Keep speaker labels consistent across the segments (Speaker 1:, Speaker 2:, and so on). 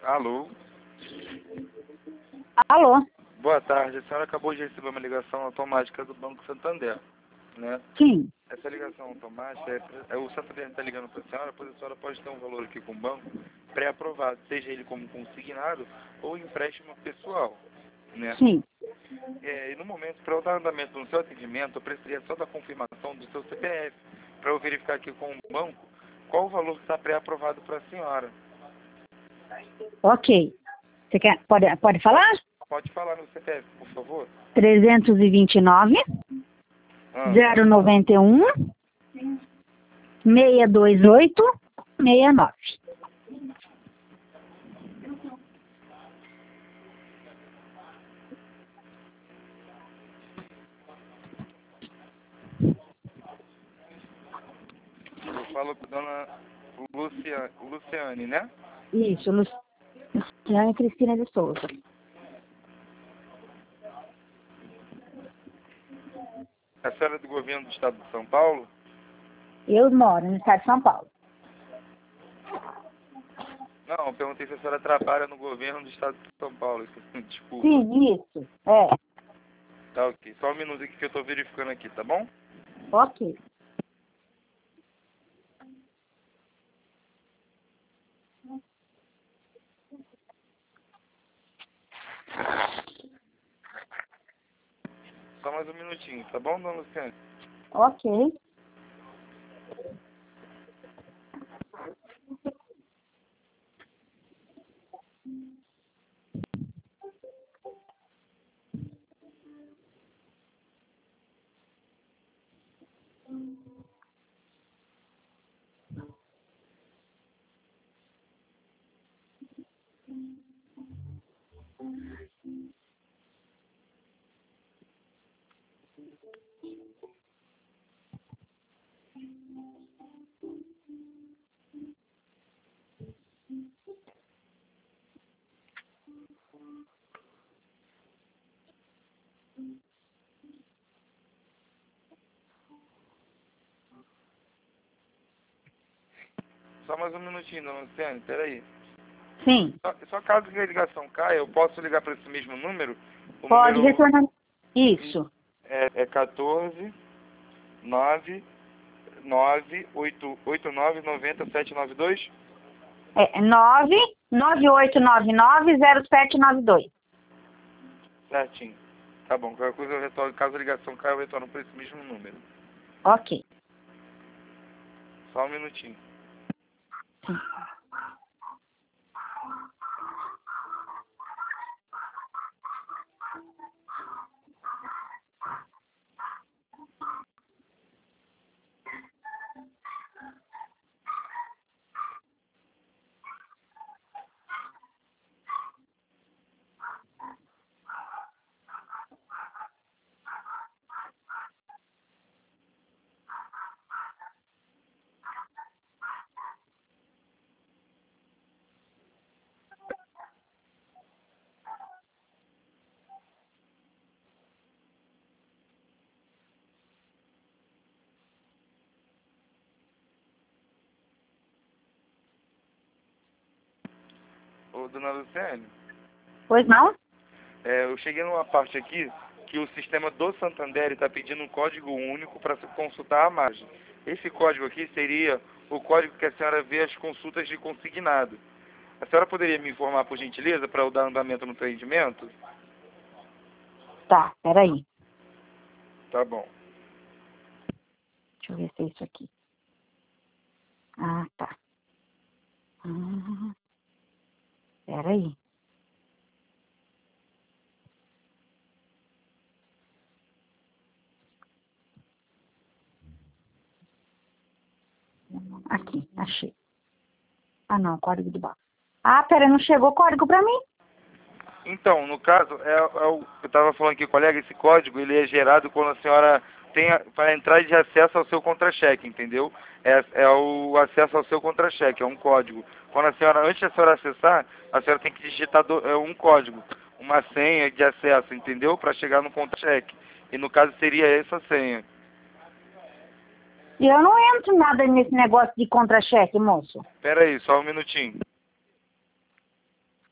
Speaker 1: Alô?
Speaker 2: Alô?
Speaker 1: Boa tarde. A senhora acabou de receber uma ligação automática do Banco Santander, né?
Speaker 2: Sim.
Speaker 1: Essa ligação automática, o Santander está ligando para a senhora, pois a senhora pode ter um valor aqui com o banco pré-aprovado, seja ele como consignado ou empréstimo pessoal, né?
Speaker 2: Sim.
Speaker 1: E no momento, para eu dar andamento no seu atendimento, eu precisaria só da confirmação do seu CPF, para eu verificar aqui com o banco qual o valor que está pré-aprovado para a senhora.
Speaker 2: Ok. Você quer, pode falar?
Speaker 1: Pode falar no CPF, por favor?
Speaker 2: 329
Speaker 1: Ah.
Speaker 2: 091 628 69.
Speaker 1: Eu falo com a dona Luciane, né?
Speaker 2: Isso, Luciane Cristina de Souza.
Speaker 1: A senhora é do governo do estado de São Paulo?
Speaker 2: Eu moro no estado de São Paulo.
Speaker 1: Não, eu perguntei se a senhora trabalha no governo do estado de São Paulo. Desculpa.
Speaker 2: Sim, isso. É.
Speaker 1: Tá ok. Só um minuto aqui que eu tô verificando aqui, tá bom?
Speaker 2: Ok.
Speaker 1: Só mais um minutinho, tá bom, dona Luciane?
Speaker 2: Ok.
Speaker 1: Só mais um minutinho, dona Luciane, peraí.
Speaker 2: Sim.
Speaker 1: Só caso a ligação caia, eu posso ligar para esse mesmo número? O
Speaker 2: Pode
Speaker 1: número
Speaker 2: retornar. Isso.
Speaker 1: é 14 9 9 8 9 90 792?
Speaker 2: É 998990792.
Speaker 1: Certinho. Tá bom, qualquer coisa eu retorno. Caso a ligação caia, eu retorno para esse mesmo número.
Speaker 2: Ok.
Speaker 1: Só um minutinho. Ô, dona Luciane,
Speaker 2: Pois não?
Speaker 1: eu cheguei numa parte aqui que o sistema do Santander está pedindo um código único para consultar a margem. Esse código aqui seria o código que a senhora vê as consultas de consignado. A senhora poderia me informar, por gentileza, para eu dar andamento no atendimento?
Speaker 2: Tá, peraí.
Speaker 1: Tá bom.
Speaker 2: Deixa eu ver se é isso aqui. Ah, tá. Peraí. Aqui, achei. Ah, não, código de barra. Ah, pera, não chegou código pra mim?
Speaker 1: Então, no caso, eu estava falando aqui, colega, esse código ele é gerado quando a senhora tem para entrar de acesso ao seu contra-cheque, entendeu? É o acesso ao seu contra-cheque, é um código. Quando a senhora, antes da senhora acessar, a senhora tem que digitar um código, uma senha de acesso, entendeu? Para chegar no contra-cheque. E no caso seria essa senha.
Speaker 2: E eu não entro nada nesse negócio de contra-cheque, moço.
Speaker 1: Pera aí, só um minutinho.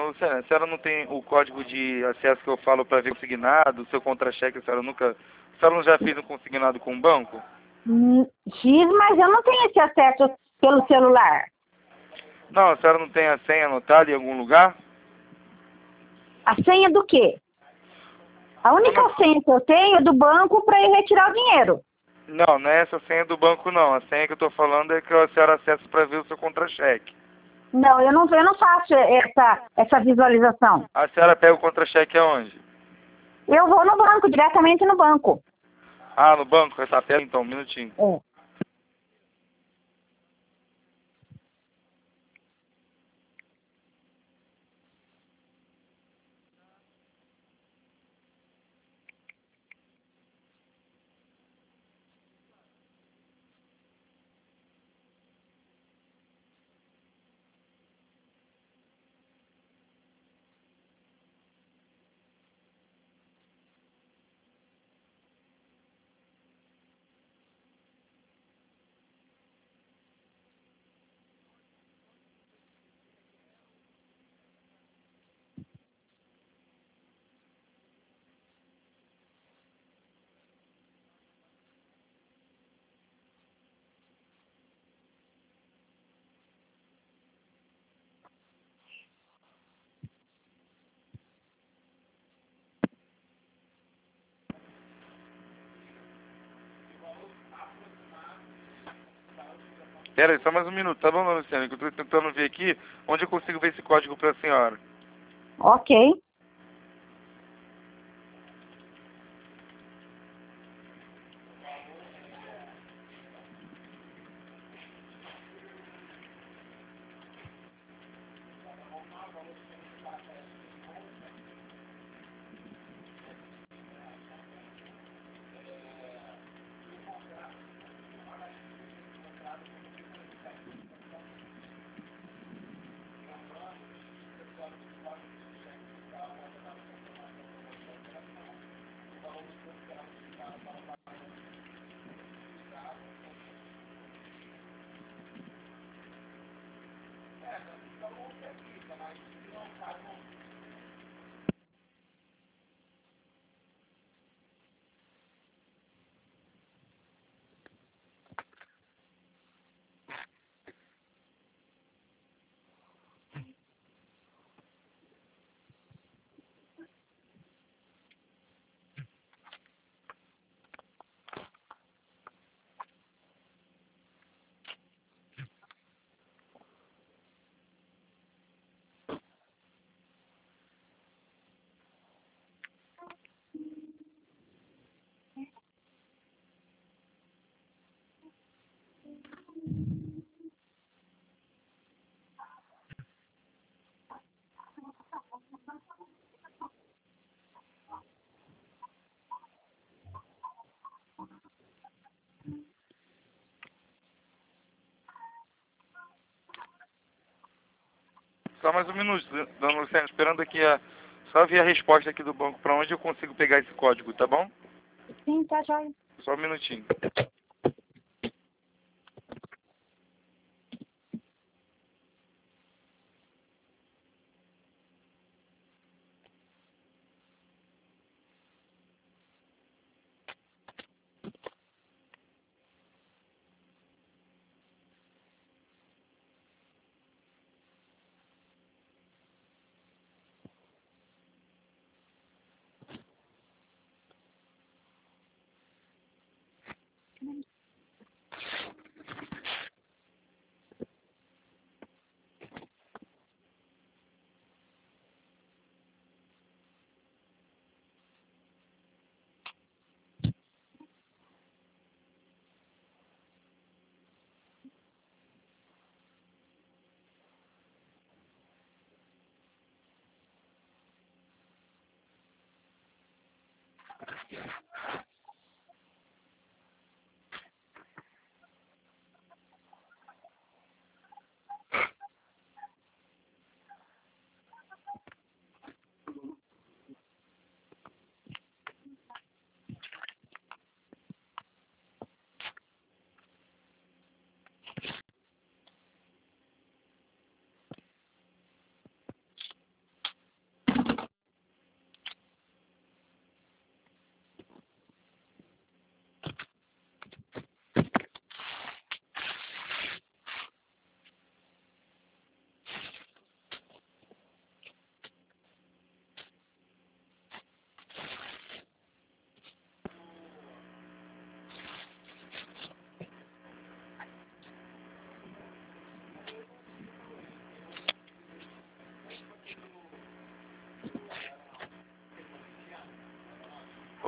Speaker 1: Luciana, a senhora não tem o código de acesso que eu falo para ver consignado, o seu contra-cheque, a senhora nunca... A senhora não já fez um consignado com o banco?
Speaker 2: Fiz, mas eu não tenho esse acesso pelo celular.
Speaker 1: Não, a senhora não tem a senha anotada em algum lugar?
Speaker 2: A senha do quê? A única senha que eu tenho é do banco para ir retirar o dinheiro.
Speaker 1: Não, não é essa senha do banco não. A senha que eu estou falando é que a senhora acessa para ver o seu contra-cheque.
Speaker 2: Não, eu não faço essa visualização.
Speaker 1: A senhora pega o contra-cheque aonde?
Speaker 2: Eu vou no banco, diretamente no banco.
Speaker 1: Ah, no banco? Essa pega então, um minutinho.
Speaker 2: É.
Speaker 1: Pera aí, só mais um minuto, tá bom, dona Luciana? Que eu estou tentando ver aqui onde eu consigo ver esse código para a senhora.
Speaker 2: Ok.
Speaker 1: Só mais um minuto, dona Luciana, esperando aqui só ver a resposta aqui do banco para onde eu consigo pegar esse código, tá bom?
Speaker 2: Sim, tá jóia.
Speaker 1: Só um minutinho.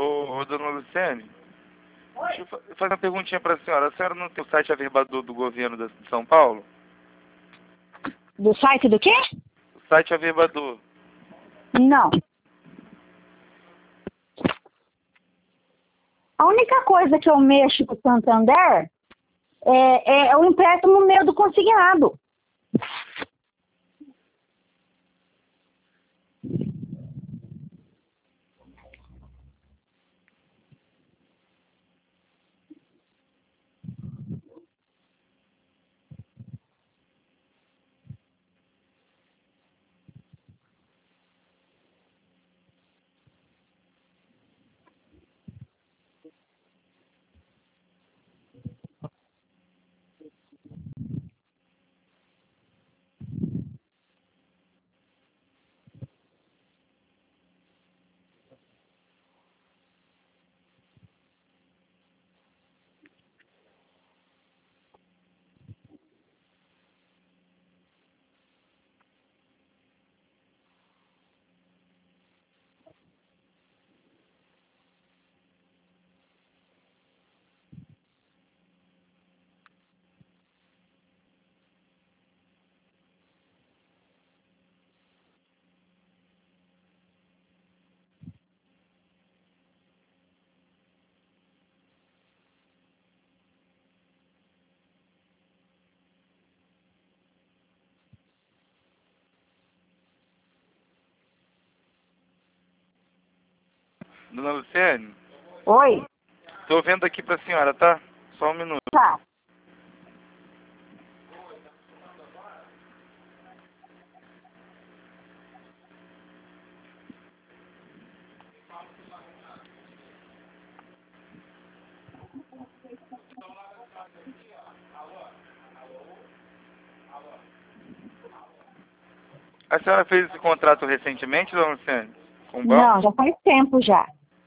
Speaker 1: Ô, dona Luciane, deixa eu fazer uma perguntinha para a senhora. A senhora não tem o site averbador do governo de São Paulo?
Speaker 2: Do site do quê?
Speaker 1: O site averbador.
Speaker 2: Não. A única coisa que eu mexo com o Santander é o empréstimo meu do consignado.
Speaker 1: Dona Luciane,
Speaker 2: Oi?
Speaker 1: estou vendo aqui para a senhora, tá? Só um minuto.
Speaker 2: Tá.
Speaker 1: A senhora fez esse contrato recentemente, dona Luciane? Com o banco?
Speaker 2: Não, já faz tempo já.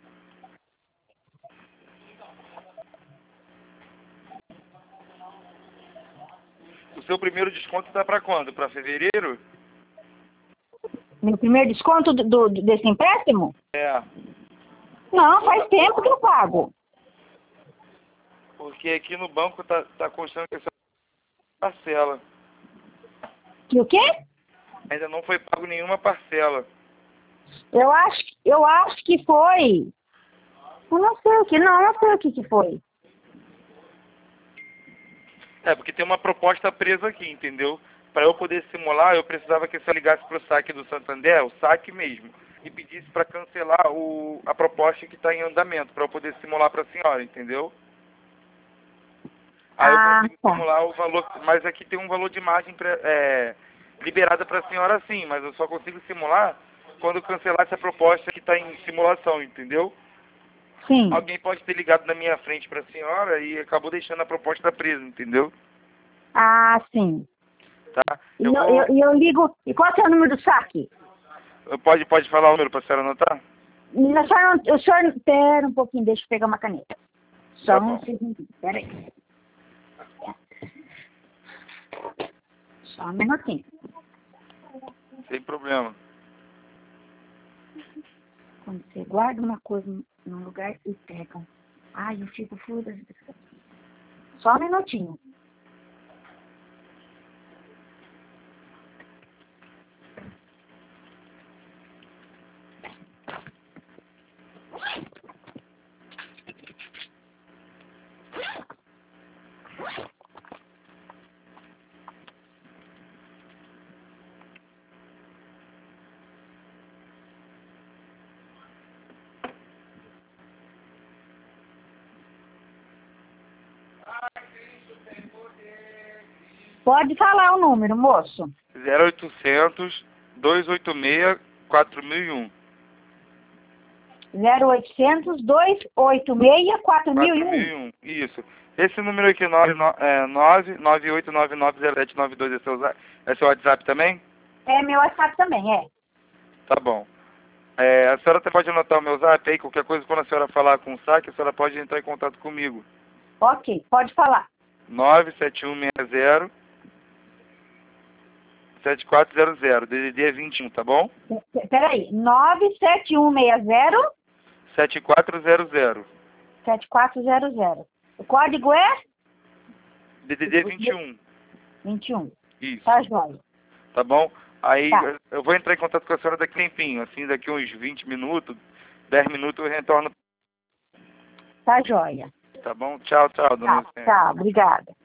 Speaker 1: O seu primeiro desconto está para quando? Para fevereiro?
Speaker 2: Meu primeiro desconto desse empréstimo?
Speaker 1: É,
Speaker 2: Não, faz tempo que eu pago.
Speaker 1: porque aqui no banco tá constando que essa parcela.
Speaker 2: Que o quê?
Speaker 1: Ainda não foi pago nenhuma parcela.
Speaker 2: Eu acho que foi. Eu não sei o que, não sei o que foi.
Speaker 1: É, porque tem uma proposta presa aqui, entendeu? Para eu poder simular, eu precisava que você ligasse para o saque do Santander, o saque mesmo, e pedisse para cancelar a proposta que está em andamento, para eu poder simular para a senhora, entendeu? Aí eu
Speaker 2: Ah,
Speaker 1: consigo
Speaker 2: tá.
Speaker 1: simular o valor, mas aqui tem um valor de margem liberada para a senhora sim, mas eu só consigo simular quando cancelar essa proposta que está em simulação, entendeu?
Speaker 2: Sim.
Speaker 1: Alguém pode ter ligado na minha frente para a senhora e acabou deixando a proposta presa, entendeu?
Speaker 2: Ah, sim.
Speaker 1: Tá?
Speaker 2: E
Speaker 1: Eu vou...
Speaker 2: eu ligo. E qual que é o número do saque?
Speaker 1: Pode falar o número para a senhora anotar?
Speaker 2: O senhor, pera um pouquinho, deixa eu pegar uma caneta. Só
Speaker 1: Tá
Speaker 2: um
Speaker 1: bom.
Speaker 2: segundinho, pera aí. Só um minutinho.
Speaker 1: Sem problema.
Speaker 2: Quando você guarda uma coisa num lugar e pega. Ai, eu fico fura. Só um minutinho. Pode falar o número, moço.
Speaker 1: 0800 286 4001.
Speaker 2: 0800 286 4001.
Speaker 1: 4001. Isso. Esse número aqui, 998990792, é seu WhatsApp também?
Speaker 2: É meu WhatsApp também, é.
Speaker 1: Tá bom. A senhora até pode anotar o meu zap aí, qualquer coisa, quando a senhora falar com o saque, a senhora pode entrar em contato comigo.
Speaker 2: Ok, pode falar.
Speaker 1: 97160 7400, DDD é 21, tá bom?
Speaker 2: Peraí, 97160
Speaker 1: 7400.
Speaker 2: 7400. O código é?
Speaker 1: DDD 21.
Speaker 2: 21.
Speaker 1: Isso.
Speaker 2: Tá, joia.
Speaker 1: Tá bom? Aí
Speaker 2: Tá.
Speaker 1: eu vou entrar em contato com a senhora daqui a tempinho. Assim, daqui uns 20 minutos, 10 minutos eu retorno.
Speaker 2: Tá, joia.
Speaker 1: Tá bom? Tchau, tchau, dona
Speaker 2: Tá,
Speaker 1: Lucélia.
Speaker 2: tá, obrigada.